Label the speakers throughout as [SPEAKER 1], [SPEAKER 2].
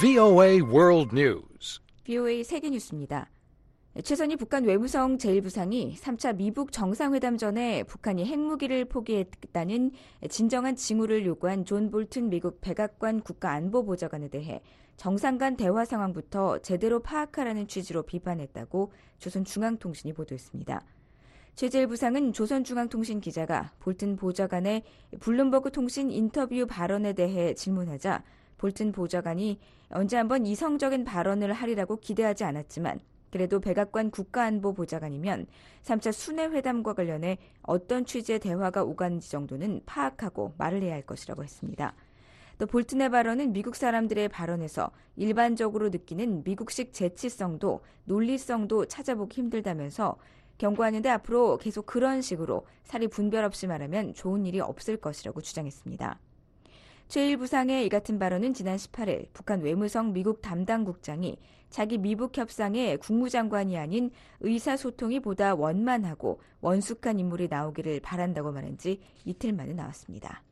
[SPEAKER 1] VOA World News.
[SPEAKER 2] VOA 세계뉴스입니다. 최선희 북한 외무성 제1부상이 3차 미북 정상회담 전에 북한이 핵무기를 포기했다는 진정한 징후를 요구한 존 볼튼 미국 백악관 국가안보보좌관에 대해 정상 간 대화 상황부터 제대로 파악하라는 취지로 비판했다고 조선중앙통신이 보도했습니다. 최 제1부상은 조선중앙통신 기자가 볼튼 보좌관의 블룸버그 통신 인터뷰 발언에 대해 질문하자 볼튼 보좌관이 언제 한번 이성적인 발언을 하리라고 기대하지 않았지만 그래도 백악관 국가안보보좌관이면 3차 순회회담과 관련해 어떤 취지의 대화가 오갔는지 정도는 파악하고 말을 해야 할 것이라고 했습니다. 또 볼튼의 발언은 미국 사람들의 발언에서 일반적으로 느끼는 미국식 재치성도 논리성도 찾아보기 힘들다면서 경고하는데 앞으로 계속 그런 식으로 사리 분별 없이 말하면 좋은 일이 없을 것이라고 주장했습니다. 최1부상의 이 같은 발언은 지난 18일 북한 외무성 미국 담당국장이 자기 미북 협상에 국무장관이 아닌 의사소통이 보다 원만하고 원숙한 인물이 나오기를 바란다고 말한 지 이틀 만에 나왔습니다.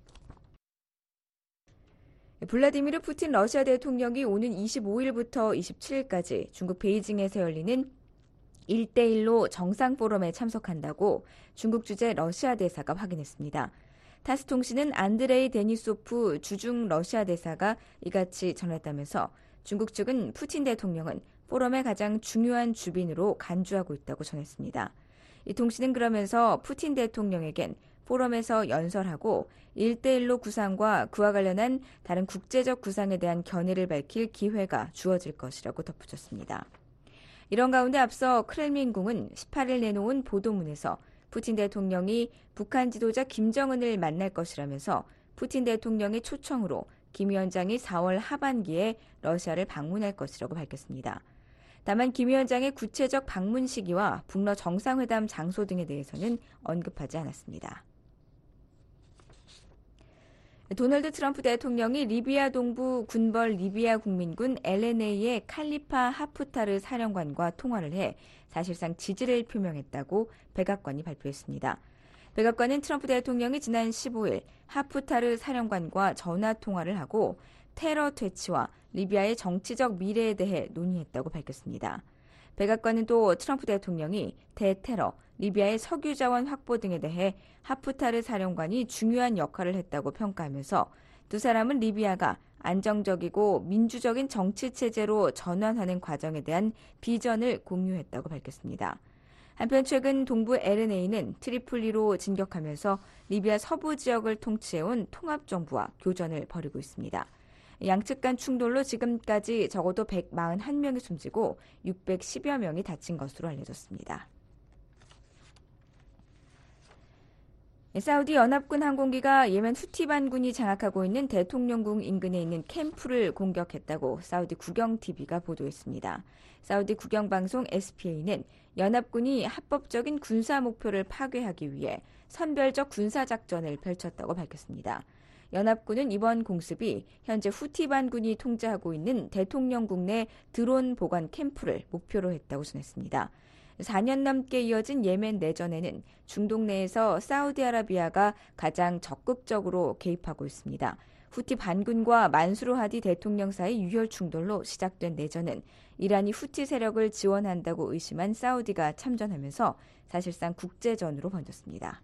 [SPEAKER 2] 블라디미르 푸틴 러시아 대통령이 오는 25일부터 27일까지 중국 베이징에서 열리는 1대1로 정상포럼에 참석한다고 중국 주재 러시아 대사가 확인했습니다. 타스 통신은 안드레이 데니소프 주중 러시아 대사가 이같이 전했다면서 중국 측은 푸틴 대통령은 포럼의 가장 중요한 주빈으로 간주하고 있다고 전했습니다. 이 통신은 그러면서 푸틴 대통령에겐 포럼에서 연설하고 1대1로 구상과 그와 관련한 다른 국제적 구상에 대한 견해를 밝힐 기회가 주어질 것이라고 덧붙였습니다. 이런 가운데 앞서 크렘린궁은 18일 내놓은 보도문에서 푸틴 대통령이 북한 지도자 김정은을 만날 것이라면서 푸틴 대통령의 초청으로 김 위원장이 4월 하반기에 러시아를 방문할 것이라고 밝혔습니다. 다만 김 위원장의 구체적 방문 시기와 북러 정상회담 장소 등에 대해서는 언급하지 않았습니다. 도널드 트럼프 대통령이 리비아 동부 군벌 리비아 국민군 LNA의 칼리파 하프타르 사령관과 통화를 해 사실상 지지를 표명했다고 백악관이 발표했습니다. 백악관은 트럼프 대통령이 지난 15일 하프타르 사령관과 전화 통화를 하고 테러 퇴치와 리비아의 정치적 미래에 대해 논의했다고 밝혔습니다. 백악관은 또 트럼프 대통령이 대테러, 리비아의 석유 자원 확보 등에 대해 하프타르 사령관이 중요한 역할을 했다고 평가하면서 두 사람은 리비아가 안정적이고 민주적인 정치 체제로 전환하는 과정에 대한 비전을 공유했다고 밝혔습니다. 한편 최근 동부 LNA는 트리폴리로 진격하면서 리비아 서부 지역을 통치해온 통합정부와 교전을 벌이고 있습니다. 양측 간 충돌로 지금까지 적어도 141명이 숨지고 610여 명이 다친 것으로 알려졌습니다. 사우디 연합군 항공기가 예멘 후티 반군이 장악하고 있는 대통령궁 인근에 있는 캠프를 공격했다고 사우디 국영TV가 보도했습니다. 사우디 국영방송 SPA는 연합군이 합법적인 군사 목표를 파괴하기 위해 선별적 군사작전을 펼쳤다고 밝혔습니다. 연합군은 이번 공습이 현재 후티 반군이 통제하고 있는 대통령궁 내 드론 보관 캠프를 목표로 했다고 전했습니다. 4년 넘게 이어진 예멘 내전에는 중동 내에서 사우디아라비아가 가장 적극적으로 개입하고 있습니다. 후티 반군과 만수르 하디 대통령 사이 유혈 충돌로 시작된 내전은 이란이 후티 세력을 지원한다고 의심한 사우디가 참전하면서 사실상 국제전으로 번졌습니다.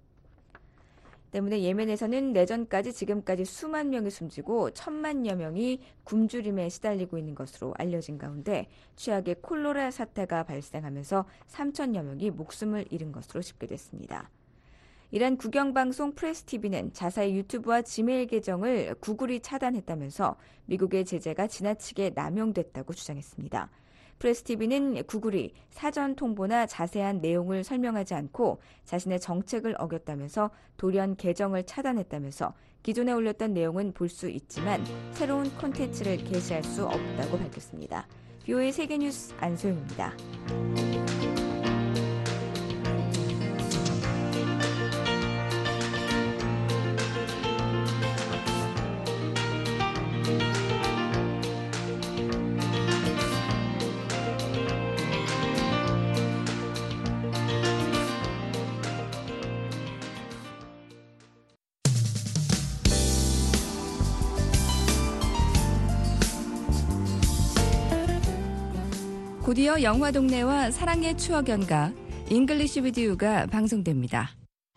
[SPEAKER 2] 때문에 예멘에서는 내전까지 지금까지 수만 명이 숨지고 1,000만여 명이 굶주림에 시달리고 있는 것으로 알려진 가운데 최악의 콜레라 사태가 발생하면서 3,000여 명이 목숨을 잃은 것으로 집계됐습니다. 이란 국영방송 프레스TV는 자사의 유튜브와 지메일 계정을 구글이 차단했다면서 미국의 제재가 지나치게 남용됐다고 주장했습니다. 프레스TV는 구글이 사전 통보나 자세한 내용을 설명하지 않고 자신의 정책을 어겼다면서 돌연 계정을 차단했다면서 기존에 올렸던 내용은 볼 수 있지만 새로운 콘텐츠를 게시할 수 없다고 밝혔습니다. VOA 세계뉴스 안소영입니다. 곧이어 영화 동네와 사랑의 추억 연가 잉글리시 위드 유가 방송됩니다.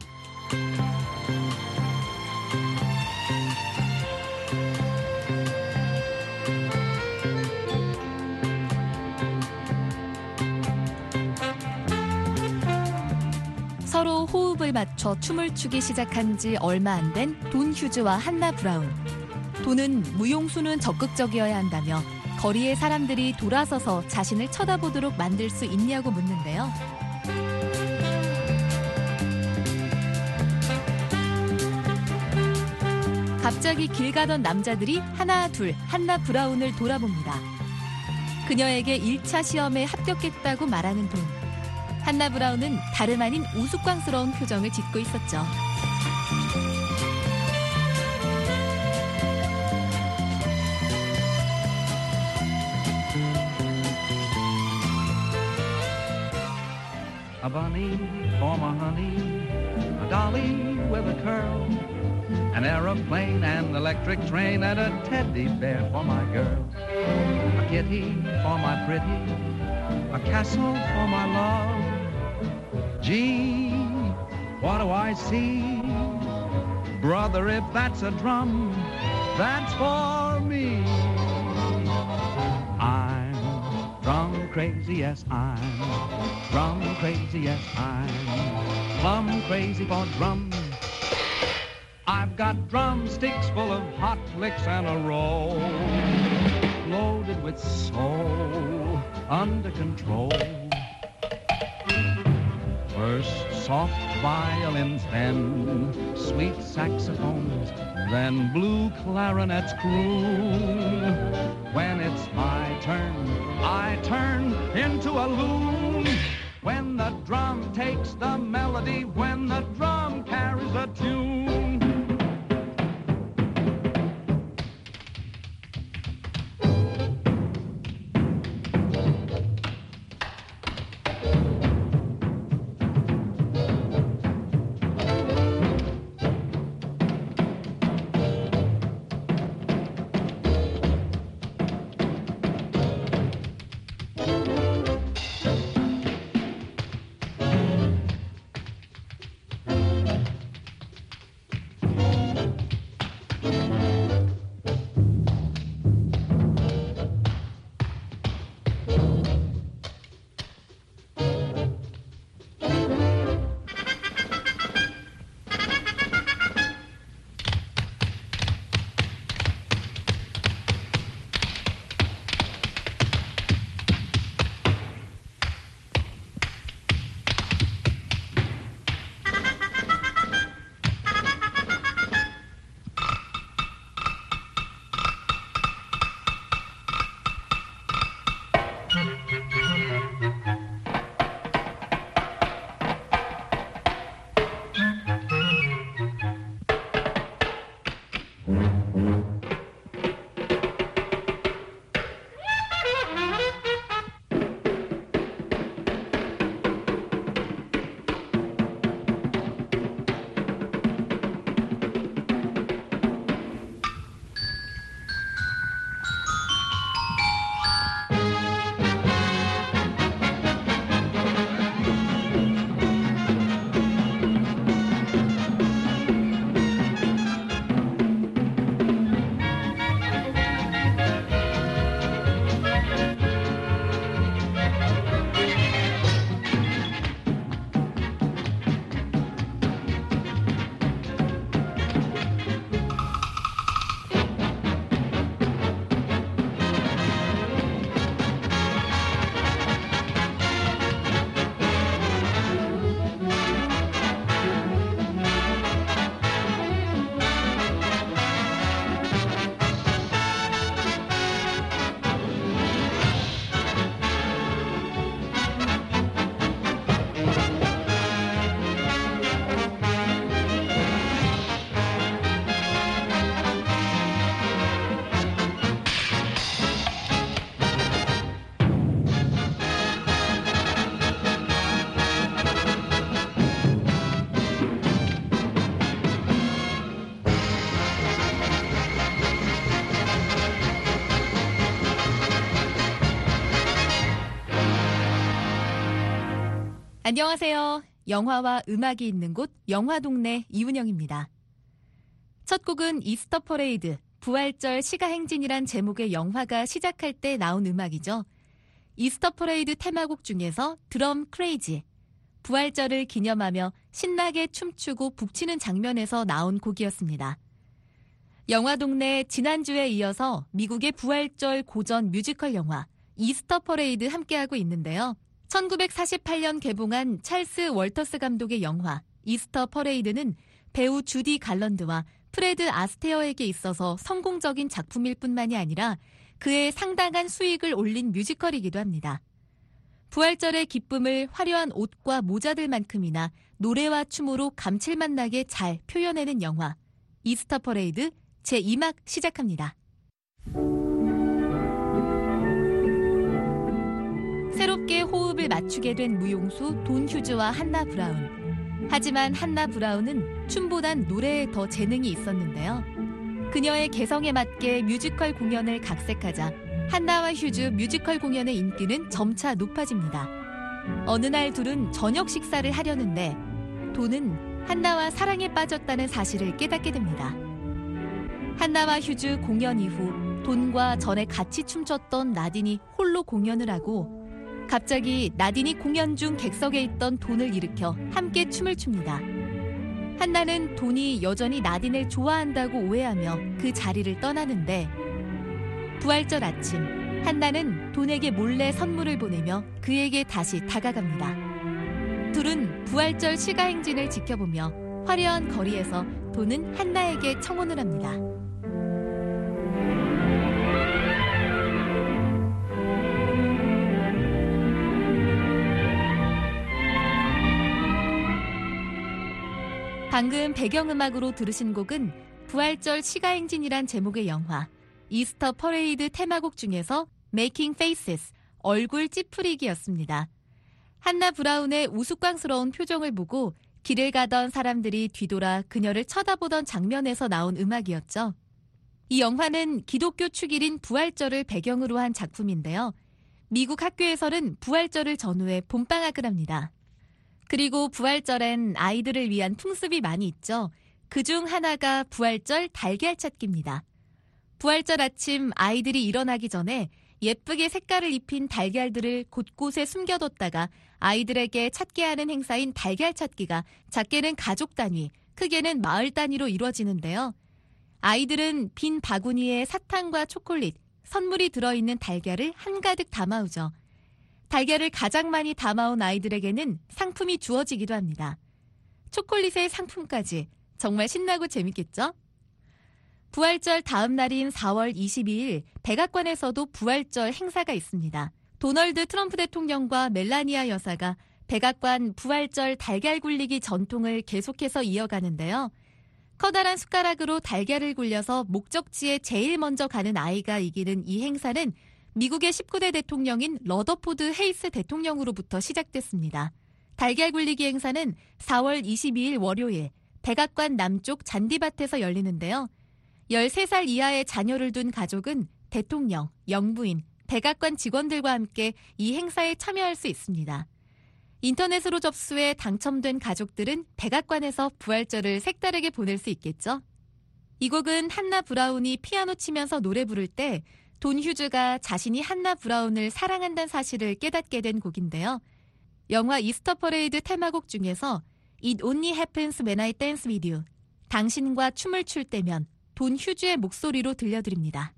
[SPEAKER 3] 서로 호흡을 맞춰 춤을 추기 시작한 지 얼마 안 된 돈 휴즈와 한나 브라운. 돈은 무용수는 적극적이어야 한다며 거리의 사람들이 돌아서서 자신을 쳐다보도록 만들 수 있냐고 묻는데요. 갑자기 길 가던 남자들이 하나 둘 한나 브라운을 돌아봅니다. 그녀에게 1차 시험에 합격했다고 말하는 돈. 한나 브라운은 다름 아닌 우스꽝스러운 표정을 짓고 있었죠.
[SPEAKER 4] A bunny for my honey, a dolly with a curl, an aeroplane, an electric train, and a teddy bear for my girl. A kitty for my pretty, a castle for my love. Gee, what do I see? Brother, if that's a drum, that's for me. I'm drum crazy, yes, I'm drum crazy, yes, I'm plum crazy for drums. I've got drumsticks full of hot licks and a roll, loaded with soul, under control. First soft violins, then sweet saxophones, then blue clarinets croon. When it's my turn, I turn into a loon. When the drum takes the melody, when the drum carries the tune.
[SPEAKER 3] 안녕하세요. 영화와 음악이 있는 곳 영화동네 이은영입니다. 첫 곡은 이스터 퍼레이드, 부활절 시가행진이란 제목의 영화가 시작할 때 나온 음악이죠. 이스터 퍼레이드 테마곡 중에서 드럼 크레이지, 부활절을 기념하며 신나게 춤추고 북치는 장면에서 나온 곡이었습니다. 영화동네 지난주에 이어서 미국의 부활절 고전 뮤지컬 영화 이스터 퍼레이드 함께하고 있는데요. 1948년 개봉한 찰스 월터스 감독의 영화 이스터 퍼레이드는 배우 주디 갈런드와 프레드 아스테어에게 있어서 성공적인 작품일 뿐만이 아니라 그의 상당한 수익을 올린 뮤지컬이기도 합니다. 부활절의 기쁨을 화려한 옷과 모자들만큼이나 노래와 춤으로 감칠맛 나게 잘 표현해낸 영화 이스터 퍼레이드 제2막 시작합니다. 새롭게 호흡을 맞추게 된 무용수 돈 휴즈와 한나 브라운. 하지만 한나 브라운은 춤보단 노래에 더 재능이 있었는데요. 그녀의 개성에 맞게 뮤지컬 공연을 각색하자 한나와 휴즈 뮤지컬 공연의 인기는 점차 높아집니다. 어느 날 둘은 저녁 식사를 하려는데 돈은 한나와 사랑에 빠졌다는 사실을 깨닫게 됩니다. 한나와 휴즈 공연 이후 돈과 전에 같이 춤췄던 나딘이 홀로 공연을 하고 갑자기 나딘이 공연 중 객석에 있던 돈을 일으켜 함께 춤을 춥니다. 한나는 돈이 여전히 나딘을 좋아한다고 오해하며 그 자리를 떠나는데 부활절 아침 한나는 돈에게 몰래 선물을 보내며 그에게 다시 다가갑니다. 둘은 부활절 시가행진을 지켜보며 화려한 거리에서 돈은 한나에게 청혼을 합니다. 방금 배경음악으로 들으신 곡은 부활절 시가행진이란 제목의 영화 이스터 퍼레이드 테마곡 중에서 Making Faces, 얼굴 찌푸리기였습니다. 한나 브라운의 우스꽝스러운 표정을 보고 길을 가던 사람들이 뒤돌아 그녀를 쳐다보던 장면에서 나온 음악이었죠. 이 영화는 기독교 축일인 부활절을 배경으로 한 작품인데요. 미국 학교에서는 부활절을 전후해 봄방학을 합니다. 그리고 부활절엔 아이들을 위한 풍습이 많이 있죠. 그중 하나가 부활절 달걀 찾기입니다. 부활절 아침 아이들이 일어나기 전에 예쁘게 색깔을 입힌 달걀들을 곳곳에 숨겨뒀다가 아이들에게 찾게 하는 행사인 달걀 찾기가 작게는 가족 단위, 크게는 마을 단위로 이루어지는데요. 아이들은 빈 바구니에 사탕과 초콜릿, 선물이 들어있는 달걀을 한가득 담아오죠. 달걀을 가장 많이 담아온 아이들에게는 상품이 주어지기도 합니다. 초콜릿의 상품까지 정말 신나고 재밌겠죠? 부활절 다음 날인 4월 22일 백악관에서도 부활절 행사가 있습니다. 도널드 트럼프 대통령과 멜라니아 여사가 백악관 부활절 달걀 굴리기 전통을 계속해서 이어가는데요. 커다란 숟가락으로 달걀을 굴려서 목적지에 제일 먼저 가는 아이가 이기는 이 행사는 미국의 19대 대통령인 러더포드 헤이스 대통령으로부터 시작됐습니다. 달걀 굴리기 행사는 4월 22일 월요일 백악관 남쪽 잔디밭에서 열리는데요. 13살 이하의 자녀를 둔 가족은 대통령, 영부인, 백악관 직원들과 함께 이 행사에 참여할 수 있습니다. 인터넷으로 접수해 당첨된 가족들은 백악관에서 부활절을 색다르게 보낼 수 있겠죠? 이 곡은 한나 브라운이 피아노 치면서 노래 부를 때 돈 휴즈가 자신이 한나 브라운을 사랑한다는 사실을 깨닫게 된 곡인데요. 영화 이스터 퍼레이드 테마곡 중에서 It Only Happens When I Dance With You, 당신과 춤을 출 때면 돈 휴즈의 목소리로 들려드립니다.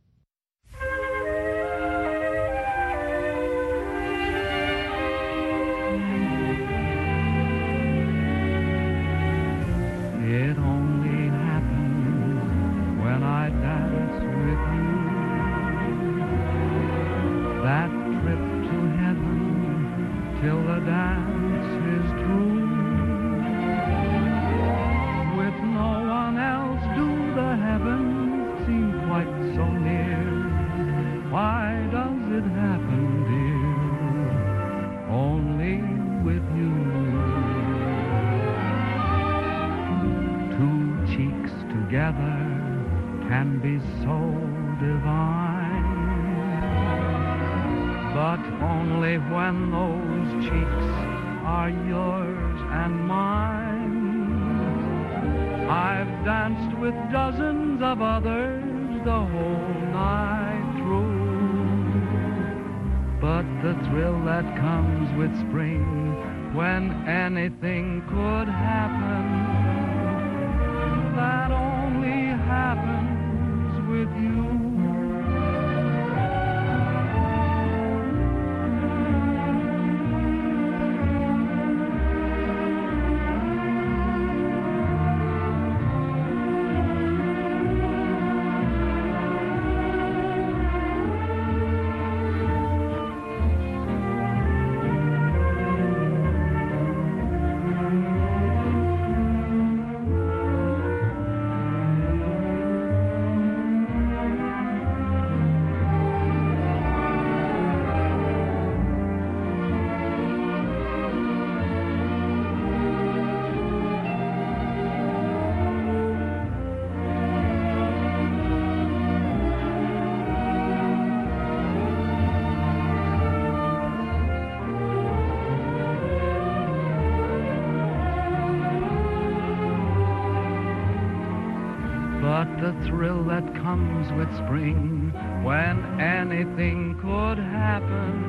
[SPEAKER 4] It only happens when I dance with you. That trip to heaven till the dance is through. With no one else do the heavens seem quite so near. Why does it happen, dear? Only with you. Two cheeks together can be so divine. But only when those cheeks are yours and mine. I've danced with dozens of others the whole night through. But the thrill that comes with spring, when anything could happen, that only happens with you. But the thrill that comes with spring, when anything could happen,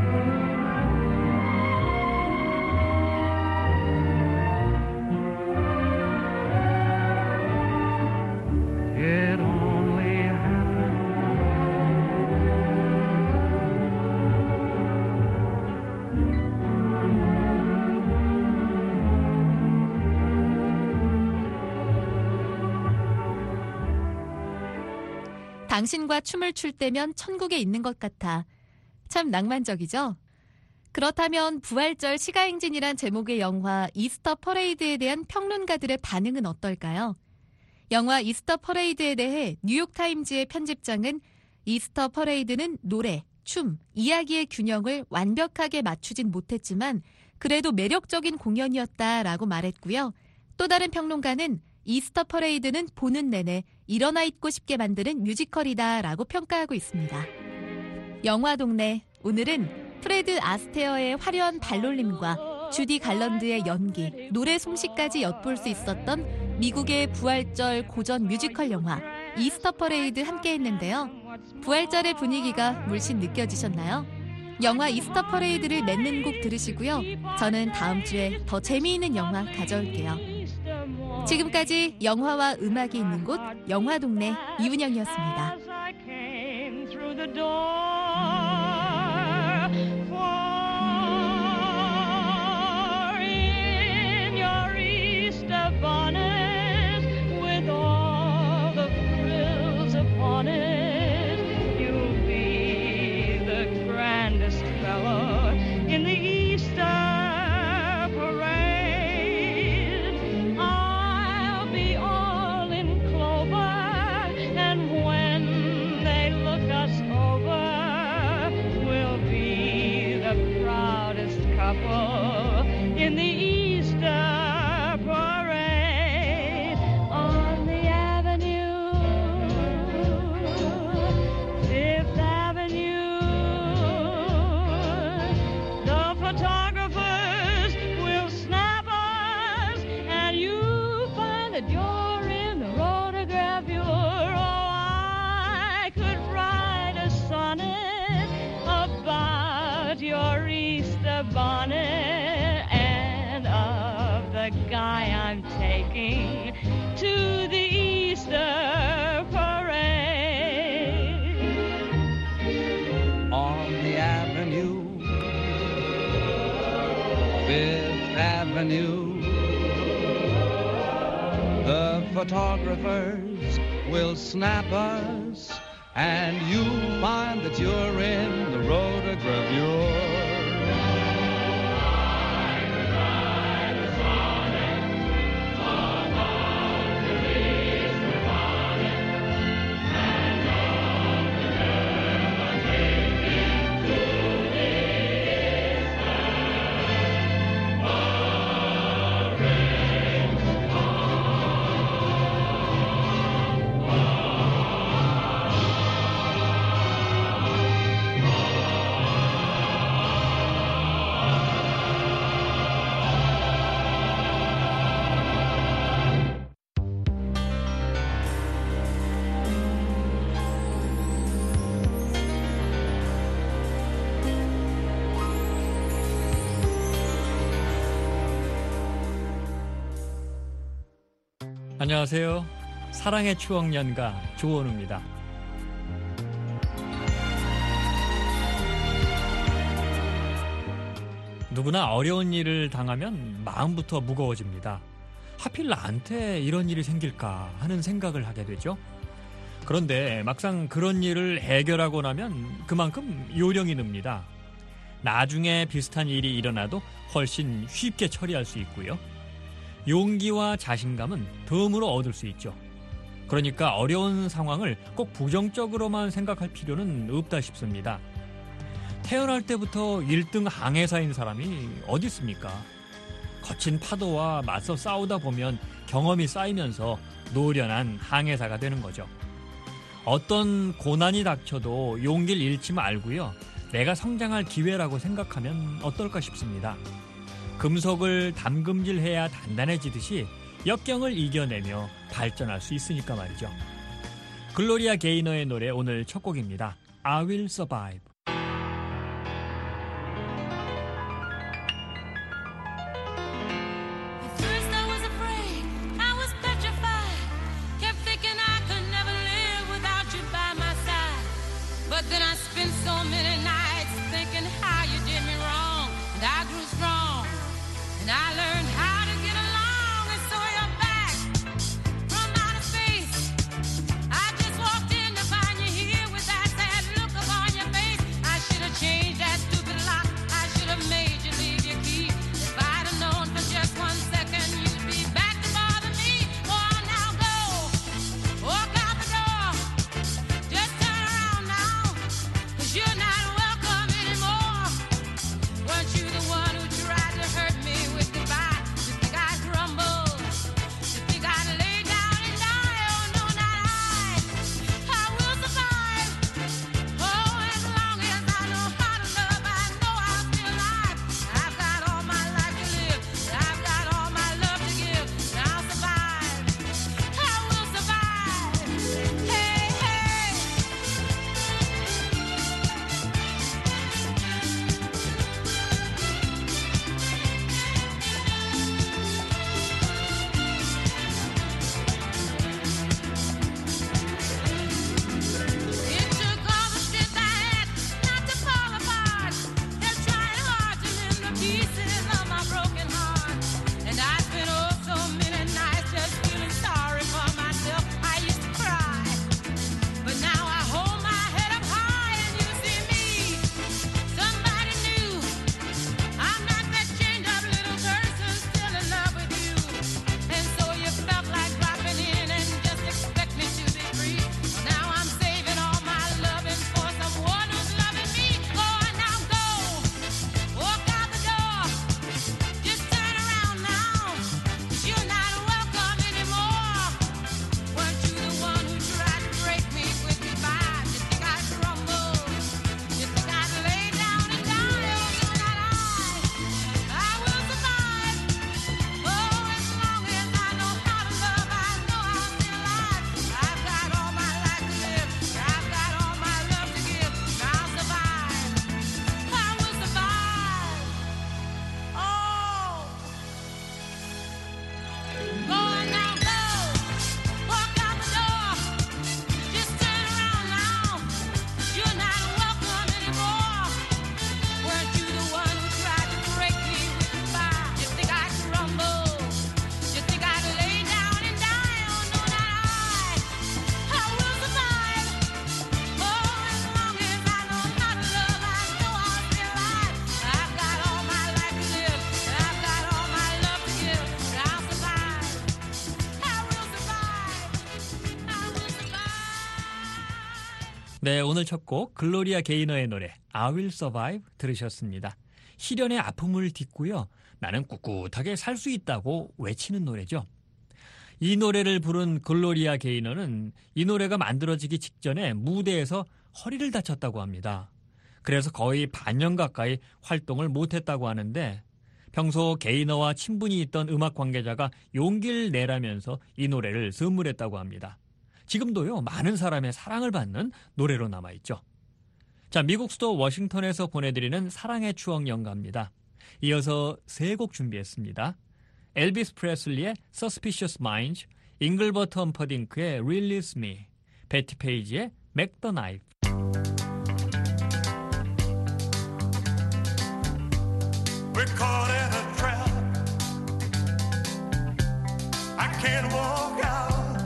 [SPEAKER 4] it only happens.
[SPEAKER 3] 당신과 춤을 출 때면 천국에 있는 것 같아. 참 낭만적이죠? 그렇다면 부활절 시가행진이란 제목의 영화 이스터 퍼레이드에 대한 평론가들의 반응은 어떨까요? 영화 이스터 퍼레이드에 대해 뉴욕타임즈의 편집장은 이스터 퍼레이드는 노래, 춤, 이야기의 균형을 완벽하게 맞추진 못했지만 그래도 매력적인 공연이었다라고 말했고요. 또 다른 평론가는 이스터 퍼레이드는 보는 내내 일어나 있고 싶게 만드는 뮤지컬이다라고 평가하고 있습니다. 영화 동네, 오늘은 프레드 아스테어의 화려한 발놀림과 주디 갈런드의 연기, 노래 솜씨까지 엿볼 수 있었던 미국의 부활절 고전 뮤지컬 영화 이스터 퍼레이드 함께 했는데요. 부활절의 분위기가 물씬 느껴지셨나요? 영화 이스터 퍼레이드를 맺는 곡 들으시고요. 저는 다음 주에 더 재미있는 영화 가져올게요. 지금까지 영화와 음악이 있는 곳 영화동네 이은영이었습니다.
[SPEAKER 5] In the Easter parade on the avenue, Fifth Avenue, the photographers will snap us, and you find that you're in the photograph. Oh, I could write a sonnet about your Easter bonnet, the guy I'm taking to the Easter parade.
[SPEAKER 4] On the avenue, Fifth Avenue, the photographers will snap us, and you'll find that you're in the rotogravure.
[SPEAKER 6] 안녕하세요. 사랑의 추억 연가 조원우입니다. 누구나 어려운 일을 당하면 마음부터 무거워집니다. 하필 나한테 이런 일이 생길까 하는 생각을 하게 되죠. 그런데 막상 그런 일을 해결하고 나면 그만큼 요령이 늡니다. 나중에 비슷한 일이 일어나도 훨씬 쉽게 처리할 수 있고요. 용기와 자신감은 덤으로 얻을 수 있죠. 그러니까 어려운 상황을 꼭 부정적으로만 생각할 필요는 없다 싶습니다. 태어날 때부터 1등 항해사인 사람이 어디 있습니까? 거친 파도와 맞서 싸우다 보면 경험이 쌓이면서 노련한 항해사가 되는 거죠. 어떤 고난이 닥쳐도 용기를 잃지 말고요. 내가 성장할 기회라고 생각하면 어떨까 싶습니다. 금속을 담금질해야 단단해지듯이 역경을 이겨내며 발전할 수 있으니까 말이죠. 글로리아 게이너의 노래 오늘 첫 곡입니다. I will survive.
[SPEAKER 7] Then I spent so many nights thinking how you did me wrong, and I grew strong, and I learned how to get along, and so you're back from outer space. I just walked in to find you here with that sad look upon your face. I should have changed that stupid lock. I should have made you leave your key. If I'd have known for just 1 second you'd be back to bother me. Go on now, go, walk out the door. Just turn around now. You're not welcome anymore. Weren't you the one who tried to hurt me with goodbye? You think I'd crumble? You think I'd lay down and die? Oh, no, not I. I will survive. Oh, as long as I know how to love, I know I'll be alive. I've got all my life to live. I've got all my love to give. And I'll survive. I will survive. Hey, hey. It took all the strength I had not to fall apart. They're trying hard to mend the pieces of my broken heart. And I spent oh so many nights just feeling sorry for myself. I used to cry, but now I hold my head up high and you see me, somebody new. I'm not that chained up little person still in love with you. And so you felt like dropping in and just expect me to be free. Now I'm saving all my loving for someone who's loving me. Go on now, go, walk out the door. Just turn around now, 'cause you're not welcome anymore. Weren't you the one who tried to break me with goodbye? You think I'd crumble? You think I'd lay down and die? Oh, no, not I. I will survive. Oh, as long as I know how to love, I know I'll be alive. I've got all my life to live. I've got all my love to give. And I'll survive. I will survive. Oh. Go on now, go. Walk out the door. Just turn around now. You're not welcome anymore. Weren't you the one who tried to break me with goodbye? You think I'd crumble? You think I'd lay down and die? Oh, no, not I. I will survive. Oh, as long as I know how to love, I know I'll be alive. I've got all my life to live. I've got all my love to give. And I'll survive. I will survive. I will survive.
[SPEAKER 6] 네, 오늘 첫 곡 글로리아 게이너의 노래 I will survive 들으셨습니다. 시련의 아픔을 딛고요. 나는 꿋꿋하게 살 수 있다고 외치는 노래죠. 이 노래를 부른 글로리아 게이너는 이 노래가 만들어지기 직전에 무대에서 허리를 다쳤다고 합니다. 그래서 거의 반년 가까이 활동을 못했다고 하는데 평소 게이너와 친분이 있던 음악 관계자가 용기를 내라면서 이 노래를 선물했다고 합니다. 지금도요, 많은 사람의 사랑을 받는 노래로 남아있죠. 자, 미국 수도 워싱턴에서 보내드리는 사랑의 추억 연가입니다. 이어서 세 곡 준비했습니다. 엘비스 프레슬리의 Suspicious Minds, 잉글버트 험퍼딩크의 Release Me, 베티 페이지의 Make the Knife.
[SPEAKER 8] We're caught in a trap. I can't walk out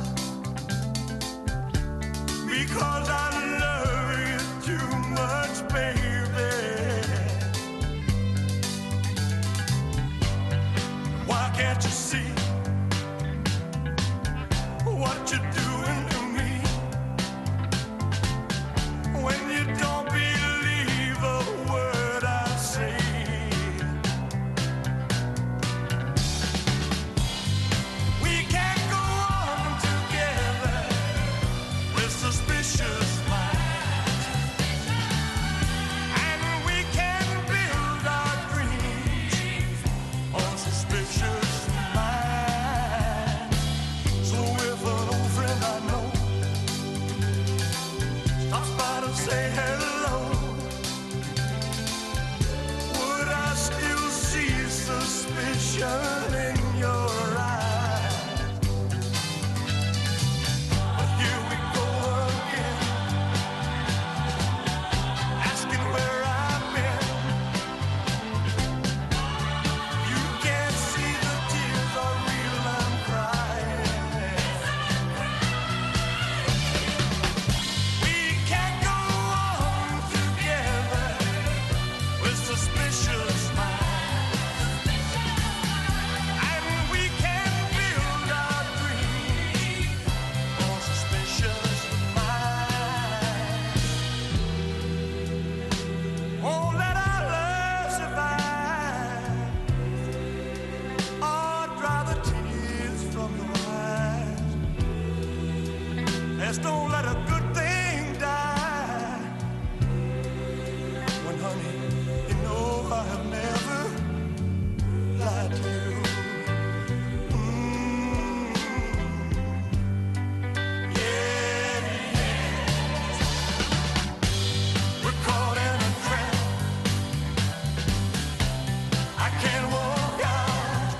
[SPEAKER 8] because I love you too much, baby. Why can't you see what you're doing to me when you don't believe a word I say? We can't go on together with suspicious minds, and we can build our dreams on suspicious minds. So if an old friend I know stops by to say hello, would I still see suspicion in your eyes? But here we go again, asking where I've been. You can't see the tears are real, I'm crying. We can't go on together with suspicious minds, and we can build our dreams on suspicious minds. Oh, let our love survive, or dry the tears from your eyes. Let's don't let a good thing die. When, honey, you know I have never lied to you. Yeah, we're caught in a trap. I can't walk out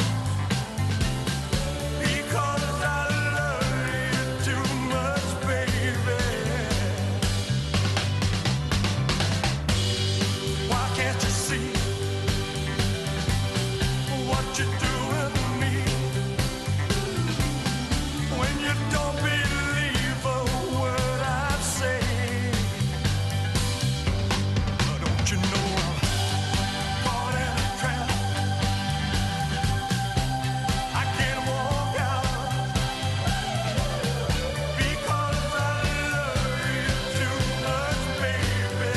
[SPEAKER 8] because I love you too much, baby. Why can't you see what you're doing to me when you don't believe a word I say? Don't you know I'm caught in a trap? I can't walk out because I love you too much, baby.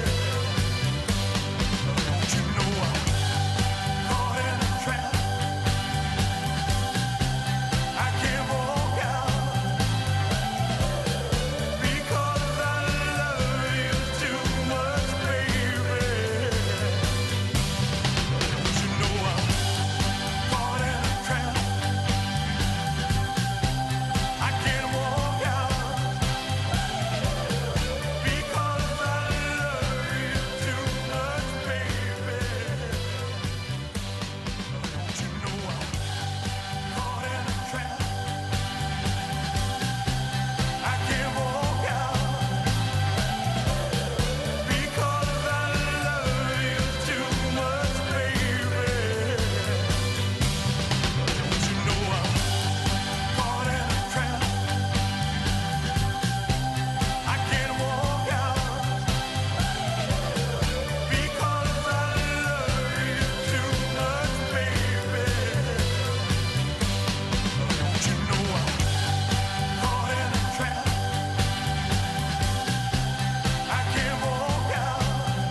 [SPEAKER 8] Don't you know I'm caught in a trap? I can't walk out because I love you too much, baby. Don't you know I'm caught in a trap? I can't walk out because I love you too much, baby. Don't you know I'm caught in a trap? I can't walk out because I love you too much, baby. Don't you know I'm caught in a trap? I can't walk out because I love you too much, baby. Don't you know I'm caught in a trap? I can't walk out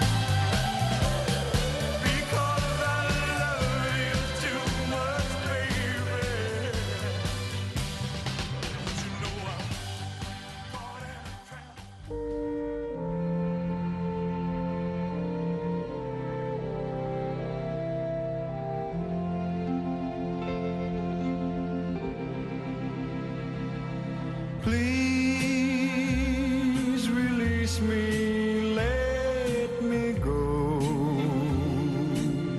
[SPEAKER 8] because I love you too much, baby. Don't you know I'm caught in a trap? Please release me, let me go,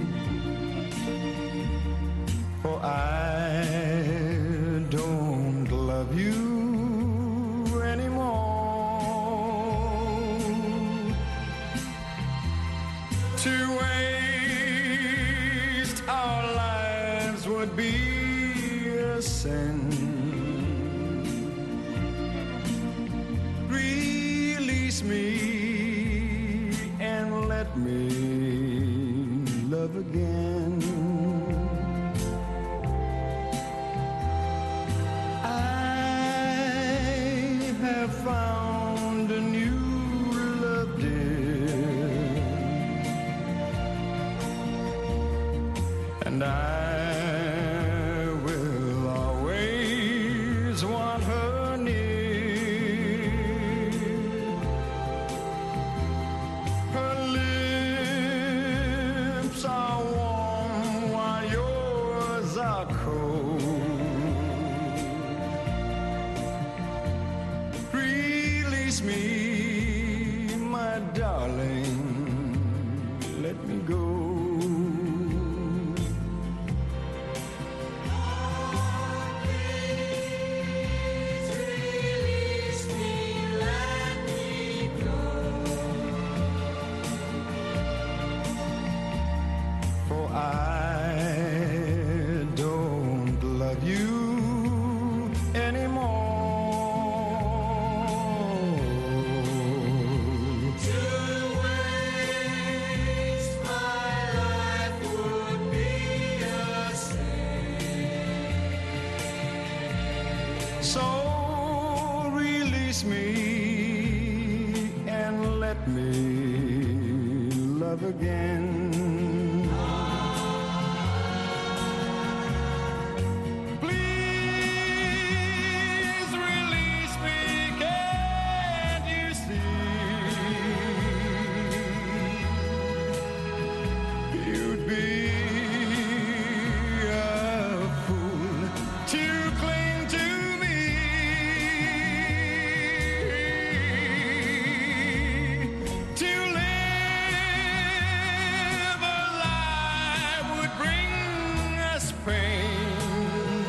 [SPEAKER 8] for I don't would be a sin. Release me and let me love again. I have found a new love, dear, and I will always want her near. Her lips are warm while yours are cold. Release me, my darling, let me go. For I don't love you anymore. To waste my life would be a sin. So release me and let me love again. Please release me, can't you see? You'd be a fool to cling to me. To live a life would bring us pain.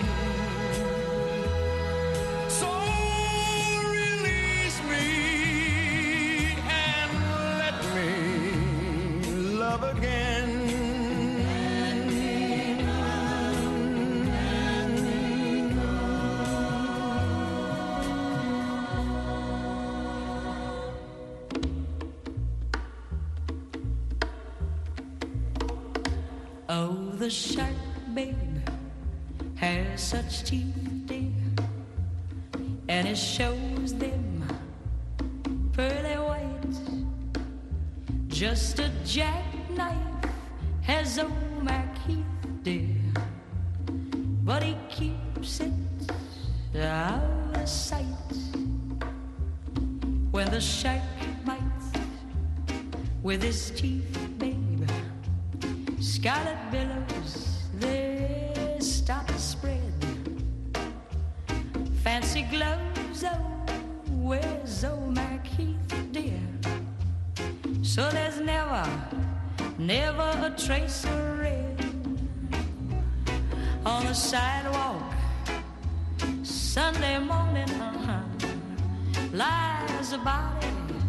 [SPEAKER 8] So release me and let me love again.
[SPEAKER 9] Oh, the shark, babe, has such teeth, dear, and it shows them pearly white. Just a jackknife has old Mac Heath, dear, but he keeps it out of sight. When the shark bites with his teeth, babe, scarlet billows, they start to spread. Fancy gloves, oh, where's old Mac Heath, dear? So there's never a trace of red on the sidewalk. Sunday morning, lies a body,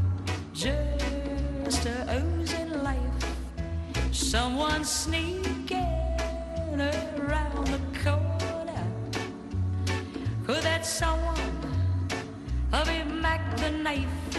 [SPEAKER 9] just a oozing life. Someone sneaking around the corner. Could that someone be Mac the knife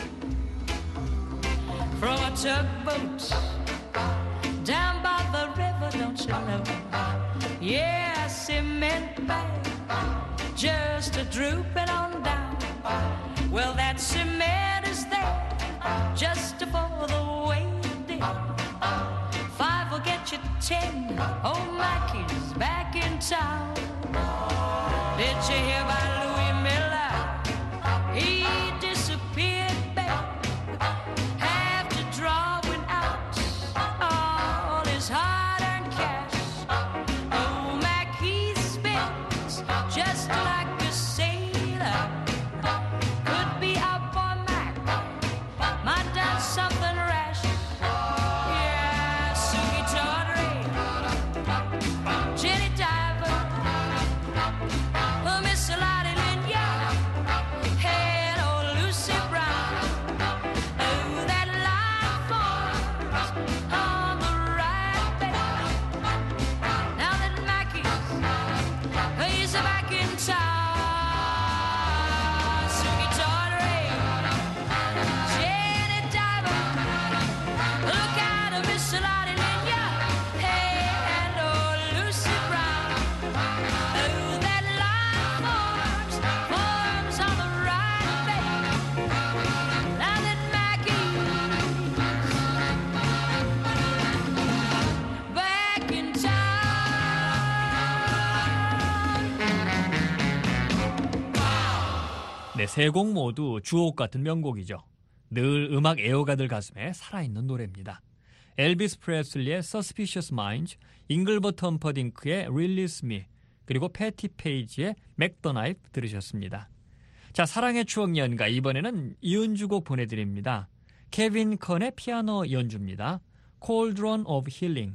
[SPEAKER 9] from a tugboat down by the river? Don't you know? Yeah, cement bag just a drooping on down. Well, that cement is there just for the waiting. 5 will get you 10. Oh, Mackey's back in town. Did you hear about Louis Miller? He disappeared, babe. Have to drawing out all his hard-earned cash. Oh, Mackey spends just like a sailor. Could be our boy Mac. Might done something rash. Jenny Diver, Miss Lottie
[SPEAKER 6] 네, 세 곡 모두 주옥 같은 명곡이죠. 늘 음악 애호가들 가슴에 살아있는 노래입니다. 엘비스 프레슬리의 Suspicious Minds, 잉글버트 험퍼딩크의 Release Me, 그리고 패티 페이지의 Make the Knife 들으셨습니다. 자, 사랑의 추억 연가, 이번에는 이은주곡 보내드립니다. 케빈 컨의 피아노 연주입니다. Cauldron of Healing.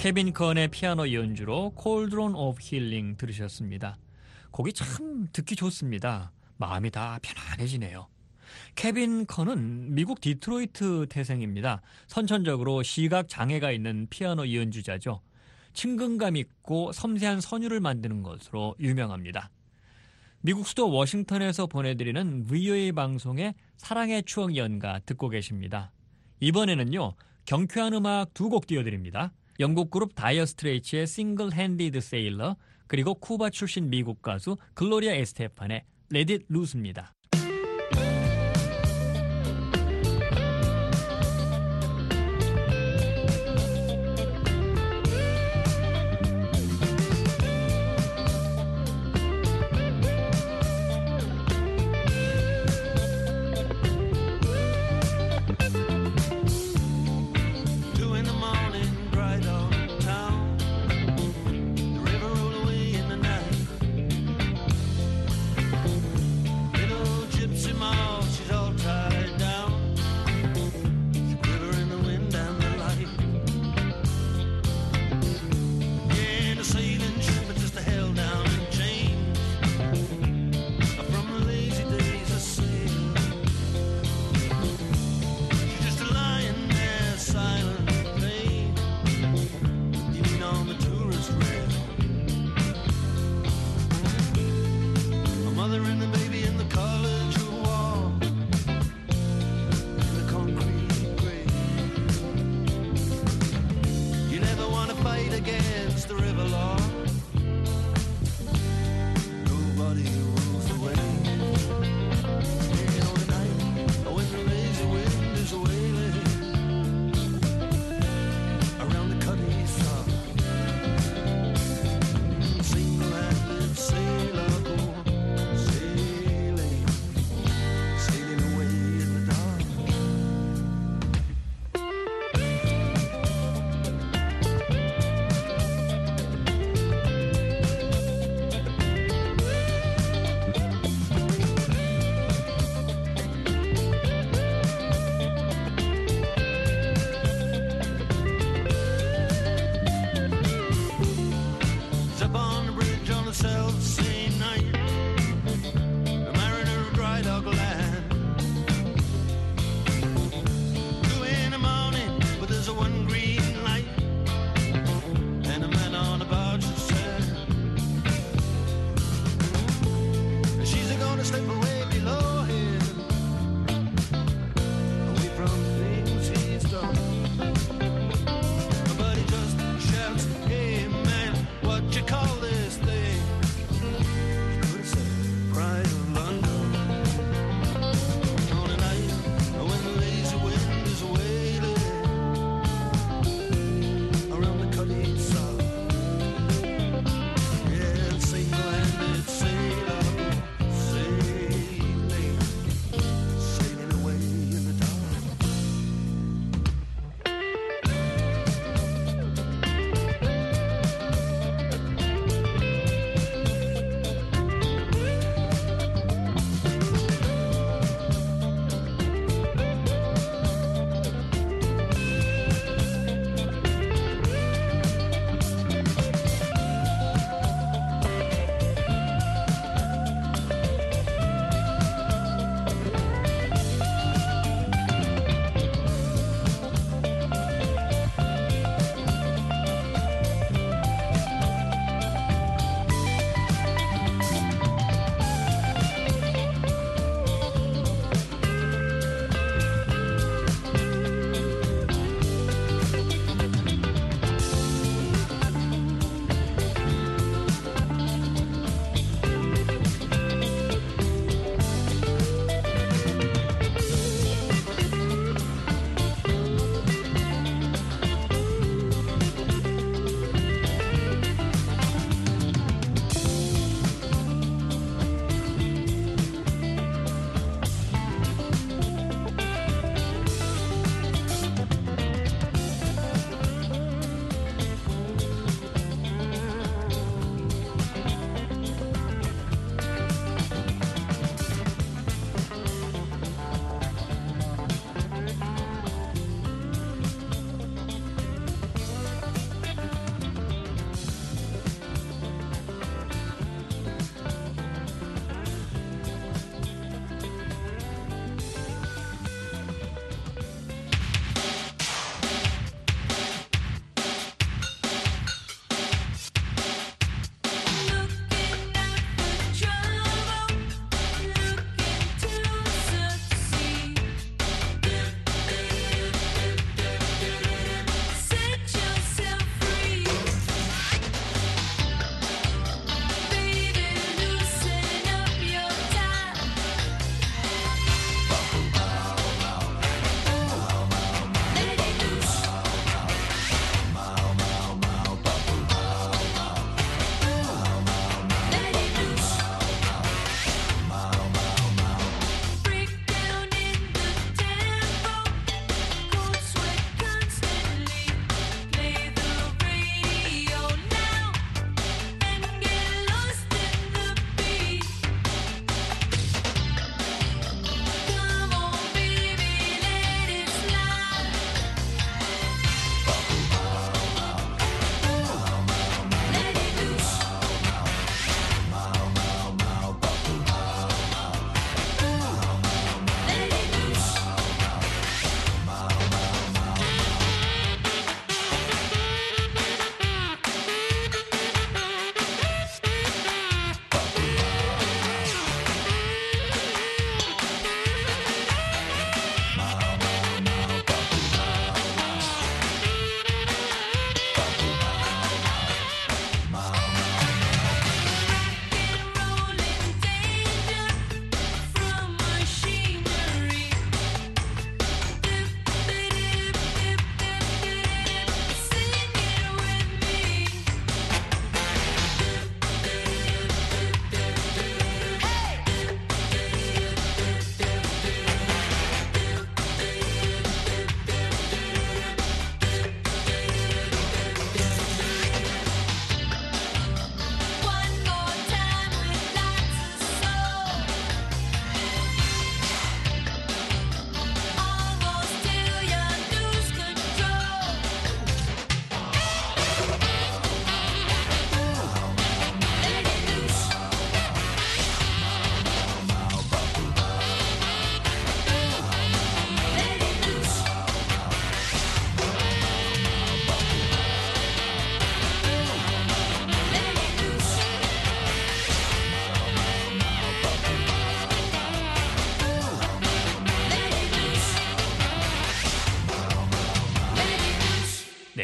[SPEAKER 6] 케빈 컨의 피아노 연주로 콜드론 오브 힐링 들으셨습니다. 곡이 참 듣기 좋습니다. 마음이 다 편안해지네요. 케빈 컨은 미국 디트로이트 태생입니다. 선천적으로 시각 장애가 있는 피아노 연주자죠. 친근감 있고 섬세한 선율을 만드는 것으로 유명합니다. 미국 수도 워싱턴에서 보내드리는 VOA 방송의 사랑의 추억 연가 듣고 계십니다. 이번에는요, 경쾌한 음악 두 곡 띄워드립니다. 영국 그룹 다이어 스트레이츠의 싱글 핸디드 세일러, 그리고 쿠바 출신 미국 가수 글로리아 에스테판의 Let It Loose입니다.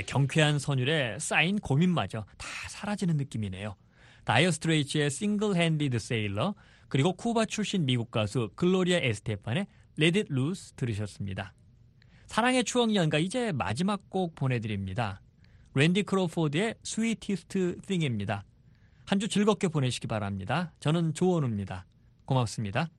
[SPEAKER 6] 경쾌한 선율에 쌓인 고민마저 다 사라지는 느낌이네요. 다이어 스트레이츠의 Single Handed Sailor, 그리고 쿠바 출신 미국 가수 글로리아 에스테판의 Let It Loose 들으셨습니다. 사랑의 추억 연가 이제 마지막 곡 보내드립니다. 랜디 크로포드의 Sweetest Thing입니다. 한 주 즐겁게 보내시기 바랍니다. 저는 조원우입니다. 고맙습니다.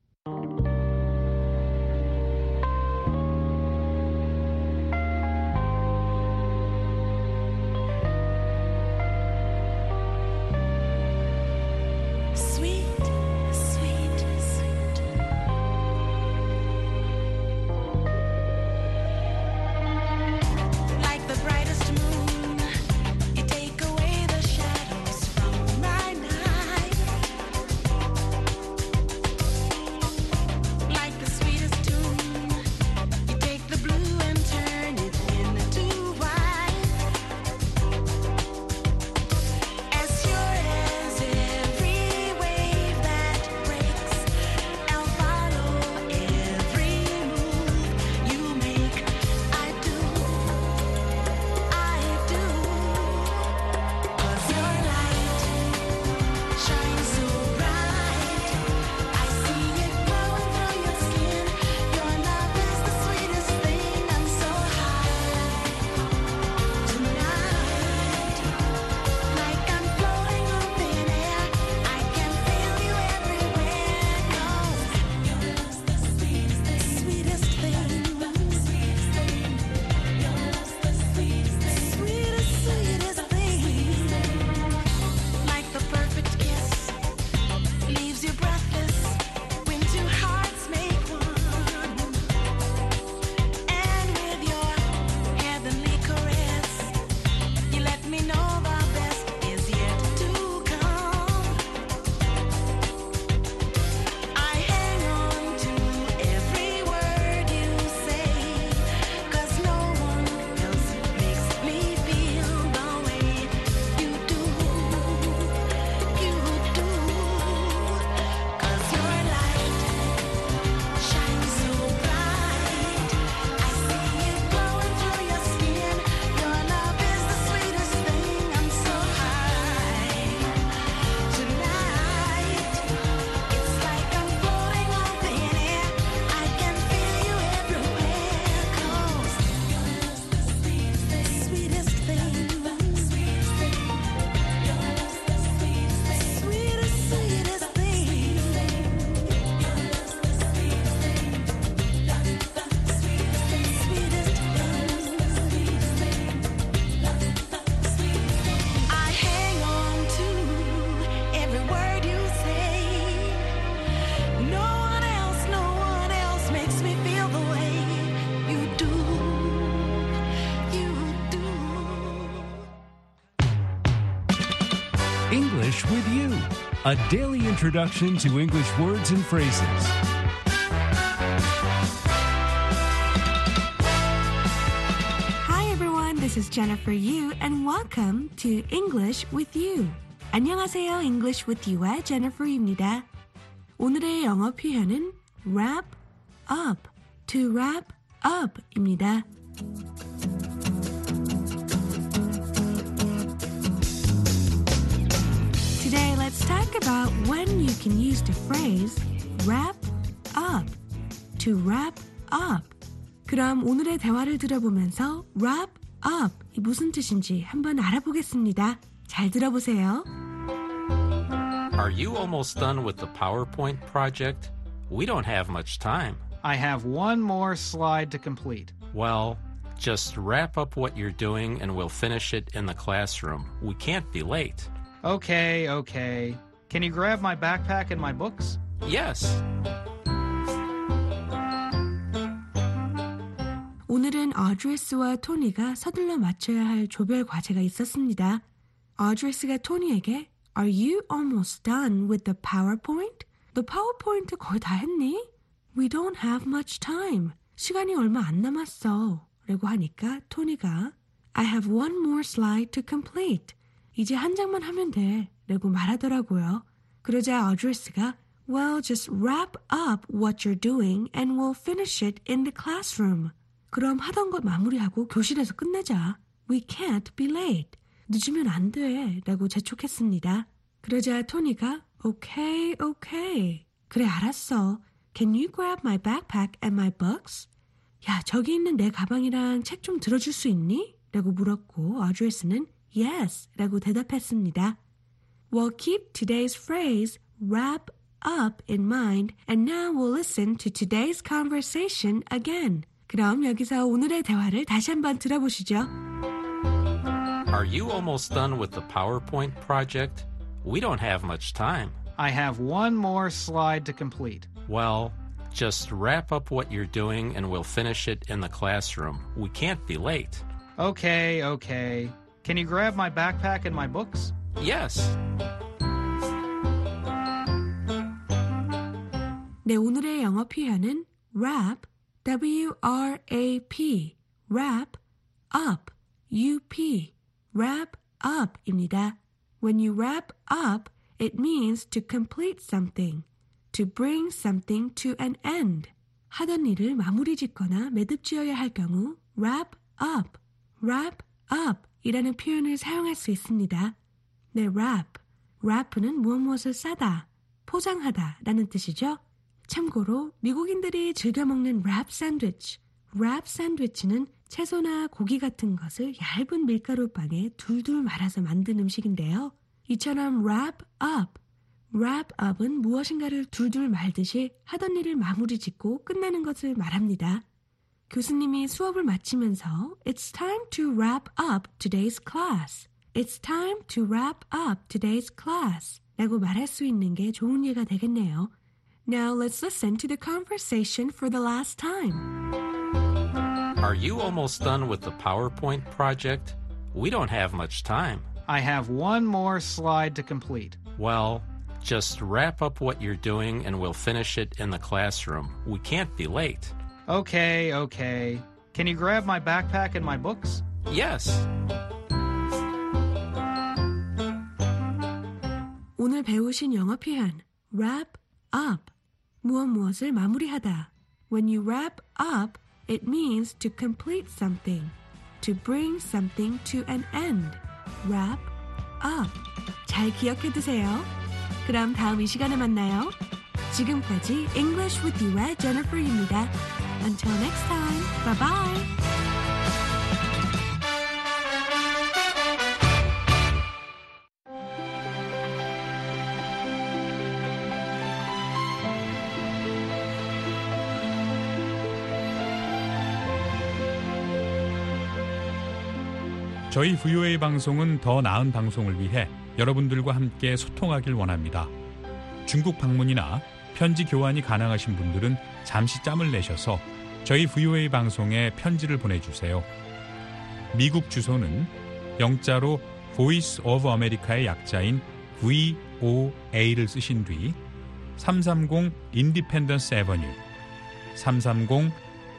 [SPEAKER 10] English with You, a daily introduction to English words and phrases.
[SPEAKER 11] Hi everyone, this is Jennifer Yu and welcome to English with You. 안녕하세요, English with You의 Jennifer입니다. 오늘의 영어 표현은 wrap up, to wrap up입니다. Today, let's talk about when you can use the phrase wrap up, to wrap up. 그럼 오늘의 대화를 들어보면서 wrap up 이 무슨 뜻인지 한번 알아보겠습니다. 잘 들어보세요.
[SPEAKER 12] Are you almost done with the PowerPoint project? We don't have much time.
[SPEAKER 13] I have one more slide to complete.
[SPEAKER 12] Well, just wrap up what you're doing and we'll finish it in the classroom. We can't be late.
[SPEAKER 13] Okay. Can you grab my backpack and my books?
[SPEAKER 12] Yes.
[SPEAKER 11] 오늘은 어드레스와 토니가 서둘러 맞춰야 할 조별 과제가 있었습니다. 어드레스가 토니에게 Are you almost done with the PowerPoint? 너 파워포인트 거의 다 했니? We don't have much time. 시간이 얼마 안 남았어. 라고 하니까 토니가 I have one more slide to complete. 이제 한 장만 하면 돼. 라고 말하더라고요. 그러자 어드레스가 Well, just wrap up what you're doing and we'll finish it in the classroom. 그럼 하던 것 마무리하고 교실에서 끝내자. We can't be late. 늦으면 안 돼. 라고 재촉했습니다. 그러자 토니가 Okay, okay. 그래, 알았어. Can you grab my backpack and my books? 야, 저기 있는 내 가방이랑 책 좀 들어줄 수 있니? 라고 물었고 어드레스는 Yes 라고 대답했습니다. We'll keep today's phrase wrap up in mind and now we'll listen to today's conversation again. 그럼 여기서 오늘의 대화를 다시 한번 들어보시죠.
[SPEAKER 12] Are you almost done with the PowerPoint project? We don't have much time.
[SPEAKER 13] I have one more slide to complete.
[SPEAKER 12] Well, just wrap up what you're doing and we'll finish it in the classroom. We can't be late.
[SPEAKER 13] Okay, okay. Can you grab my backpack and my books?
[SPEAKER 12] Yes.
[SPEAKER 11] 네, 오늘의 영어 표현은 wrap, W-R-A-P, wrap, up, U-P, wrap up입니다. When you wrap up, it means to complete something, to bring something to an end. 하던 일을 마무리 짓거나 매듭 지어야 할 경우 wrap up, wrap up 이라는 표현을 사용할 수 있습니다. 네, wrap는 무엇을 싸다, 포장하다 라는 뜻이죠. 참고로 미국인들이 즐겨 먹는 wrap 샌드위치는 채소나 고기 같은 것을 얇은 밀가루 빵에 둘둘 말아서 만든 음식인데요. 이처럼 wrap up은 무엇인가를 둘둘 말듯이 하던 일을 마무리 짓고 끝내는 것을 말합니다. 교수님이 수업을 마치면서 It's time to wrap up today's class. It's time to wrap up today's class 라고 말할 수 있는 게 좋은 예가 되겠네요. Now let's listen to the conversation for the last time.
[SPEAKER 12] Are you almost done with the PowerPoint project? We don't have much time.
[SPEAKER 13] I have one more slide to complete.
[SPEAKER 12] Well, just wrap up what you're doing and we'll finish it in the classroom. We can't be late.
[SPEAKER 13] Okay, okay. Can you grab my backpack and my books?
[SPEAKER 12] Yes.
[SPEAKER 11] 오늘 배우신 영어 표현 wrap up, 무엇을 마무리하다. When you wrap up, it means to complete something, to bring something to an end. Wrap up. 잘 기억해 두세요. 그럼 다음 이 시간에 만나요. 지금까지 English with You의 Jennifer입니다. Until next time, bye bye.
[SPEAKER 14] 저희 VOA 방송은 더 나은 방송을 위해 여러분들과 함께 소통하길 원합니다. 중국 방문이나 편지 교환이 가능하신 분들은 잠시 짬을 내셔서 저희 VOA 방송에 편지를 보내주세요. 미국 주소는 영자로 Voice of America의 약자인 VOA를 쓰신 뒤 330 Independence Avenue 330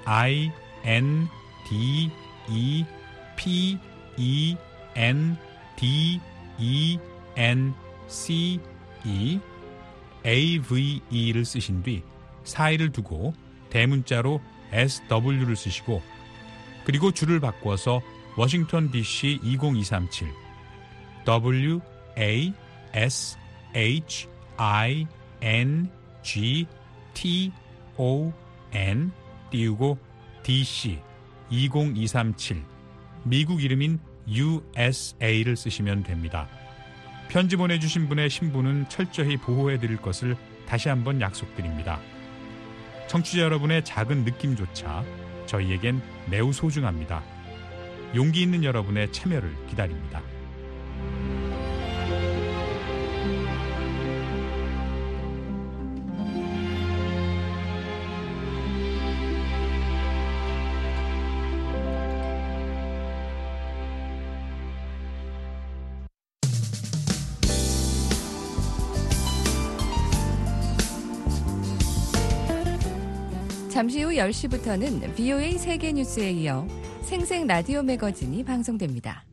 [SPEAKER 14] INDEPENDENCE 쓰신 뒤 사이를 두고 대문자로 SW를 쓰시고 그리고 줄을 바꿔서 워싱턴 DC 20237 WASHINGTON 띄우고 DC 20237 미국 이름인 USA를 쓰시면 됩니다. 편지 보내주신 분의 신분은 철저히 보호해드릴 것을 다시 한번 약속드립니다. 청취자 여러분의 작은 느낌조차 저희에겐 매우 소중합니다. 용기 있는 여러분의 참여를 기다립니다.
[SPEAKER 2] 잠시 후 10시부터는 VOA 세계뉴스에 이어 생생 라디오 매거진이 방송됩니다.